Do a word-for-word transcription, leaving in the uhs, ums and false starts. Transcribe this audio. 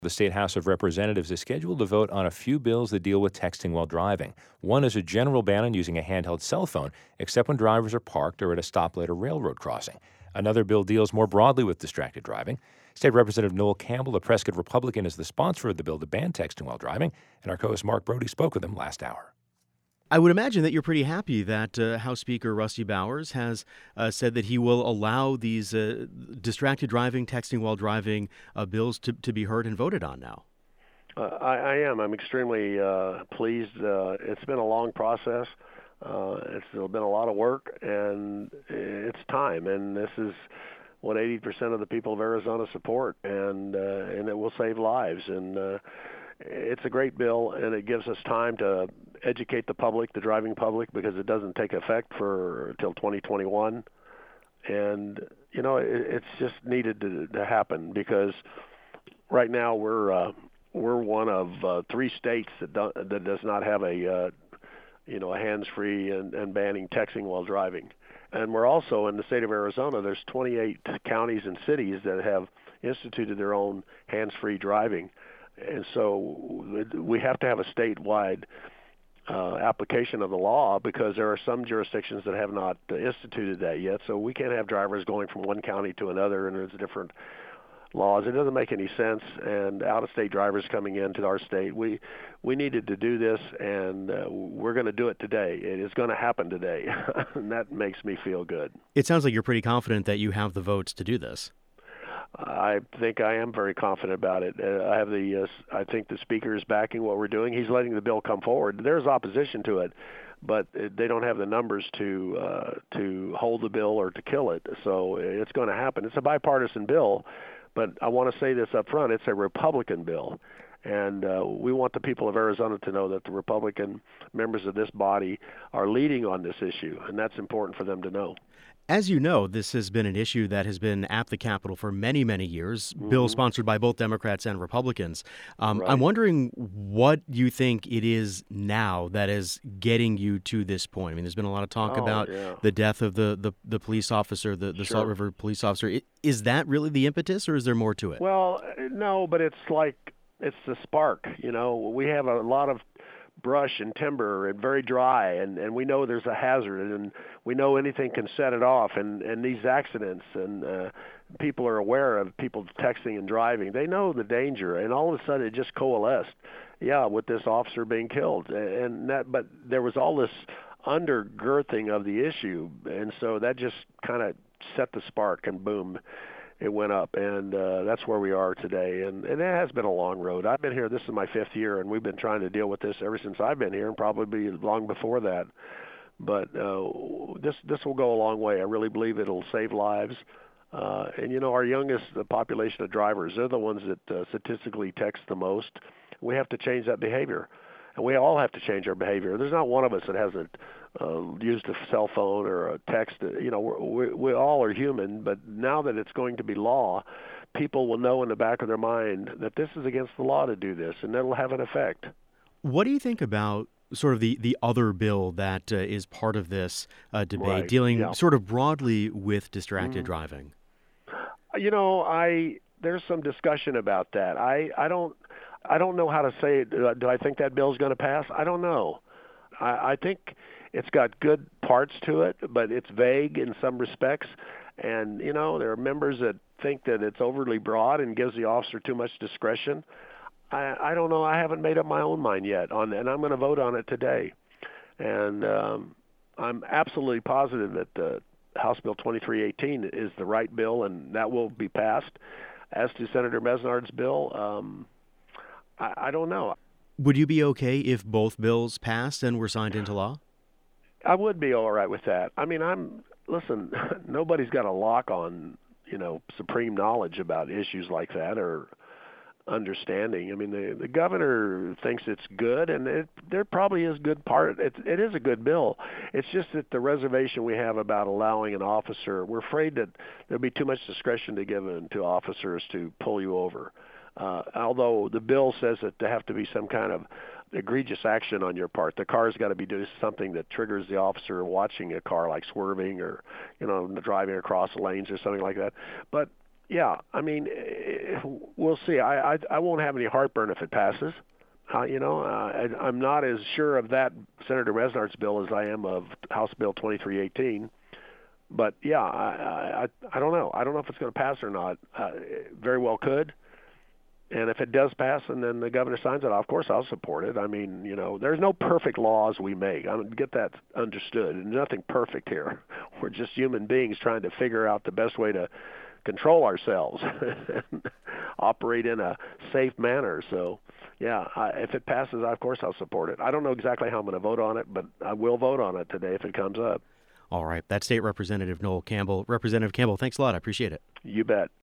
The State House of Representatives is scheduled to vote on a few bills that deal with texting while driving. One is a general ban on using a handheld cell phone, except when drivers are parked or at a stoplight or railroad crossing. Another bill deals more broadly with distracted driving. State Representative Noel Campbell, a Prescott Republican, is the sponsor of the bill to ban texting while driving, and our co-host Mark Brody spoke with him last hour. I would imagine that you're pretty happy that uh, House Speaker Rusty Bowers has uh, said that he will allow these uh, distracted driving, texting while driving uh, bills to, to be heard and voted on now. Uh, I, I am. I'm extremely uh, pleased. Uh, it's been a long process. Uh, it's been a lot of work, and it's time. And this is what eighty percent of the people of Arizona support, and uh, and it will save lives. And uh, it's a great bill, and it gives us time to educate the public, the driving public, because it doesn't take effect for until twenty twenty-one. And you know, it, it's just needed to, to happen because right now we're uh, we're one of uh, three states that don't, that does not have a uh, you know a hands-free and, and banning texting while driving. And we're also in the state of Arizona. There's twenty-eight counties and cities that have instituted their own hands-free driving. And so we have to have a statewide uh, application of the law because there are some jurisdictions that have not uh, instituted that yet. So we can't have drivers going from one county to another, and there's different laws. It doesn't make any sense. And out-of-state drivers coming into our state, we we needed to do this, and uh, we're going to do it today. It is going to happen today, and that makes me feel good. It sounds like you're pretty confident that you have the votes to do this. I think I am very confident about it. Uh, I have the. Uh, I think the speaker is backing what we're doing. He's letting the bill come forward. There's opposition to it, but they don't have the numbers to uh, to hold the bill or to kill it. So it's going to happen. It's a bipartisan bill, but I want to say this up front. It's a Republican bill, and uh, we want the people of Arizona to know that the Republican members of this body are leading on this issue, and that's important for them to know. As you know, this has been an issue that has been at the Capitol for many, many years, mm-hmm. bill sponsored by both Democrats and Republicans. Um, right. I'm wondering what you think it is now that is getting you to this point. I mean, there's been a lot of talk oh, about yeah. the death of the, the, the police officer, the, the sure. Salt River police officer. Is that really the impetus, or is there more to it? Well, no, but it's like it's the spark. You know, we have a lot of brush and timber and very dry, and, and we know there's a hazard, and we know anything can set it off, and, and these accidents, and uh, people are aware of people texting and driving. They know the danger, and all of a sudden it just coalesced, yeah, with this officer being killed. And that, but there was all this undergirthing of the issue, and so that just kind of set the spark, and boom, it went up, and uh, that's where we are today. And, and it has been a long road. I've been here, this is my fifth year, and we've been trying to deal with this ever since I've been here, and probably long before that. But uh, this this will go a long way. I really believe it'll save lives. Uh, and, you know, our youngest population of drivers, they're the ones that uh, statistically text the most. We have to change that behavior. And we all have to change our behavior. There's not one of us that hasn't uh, used a cell phone or a text. You know, we we all are human, but now that it's going to be law, people will know in the back of their mind that this is against the law to do this, and that'll have an effect. What do you think about sort of the, the other bill that uh, is part of this uh, debate, right. dealing yeah. sort of broadly with distracted mm. driving? You know, I there's some discussion about that. I, I don't I don't know how to say it. Do I think that bill is going to pass? I don't know. I, I think it's got good parts to it, but it's vague in some respects. And, you know, there are members that think that it's overly broad and gives the officer too much discretion. I, I don't know. I haven't made up my own mind yet on, and I'm going to vote on it today. And um, I'm absolutely positive that the House Bill twenty-three eighteen is the right bill, and that will be passed. As to Senator Mesnard's bill, um, I, I don't know. Would you be okay if both bills passed and were signed into law? I would be all right with that. I mean, I'm listen. Nobody's got a lock on, you know, supreme knowledge about issues like that or understanding. I mean, the the governor thinks it's good, and it, there probably is good part. It, it is a good bill. It's just that the reservation we have about allowing an officer, we're afraid that there'll be too much discretion to given to officers to pull you over. Uh, although the bill says that there have to be some kind of egregious action on your part. The car's got to be doing something that triggers the officer watching a car, like swerving or, you know, driving across lanes or something like that. But Yeah, I mean, we'll see. I I, I won't have any heartburn if it passes. Uh, you know, uh, I, I'm not as sure of that Senator Mesnard's bill as I am of House Bill twenty-three eighteen. But yeah, I, I I don't know. I don't know if it's going to pass or not. Uh, it very well could. And if it does pass and then the governor signs it, of course I'll support it. I mean, you know, there's no perfect laws we make. I mean, get that understood. There's nothing perfect here. We're just human beings trying to figure out the best way to control ourselves and operate in a safe manner. So, yeah, I, if it passes, of course I'll support it. I don't know exactly how I'm going to vote on it, but I will vote on it today if it comes up. All right. That's State Representative Noel Campbell. Representative Campbell, thanks a lot. I appreciate it. You bet.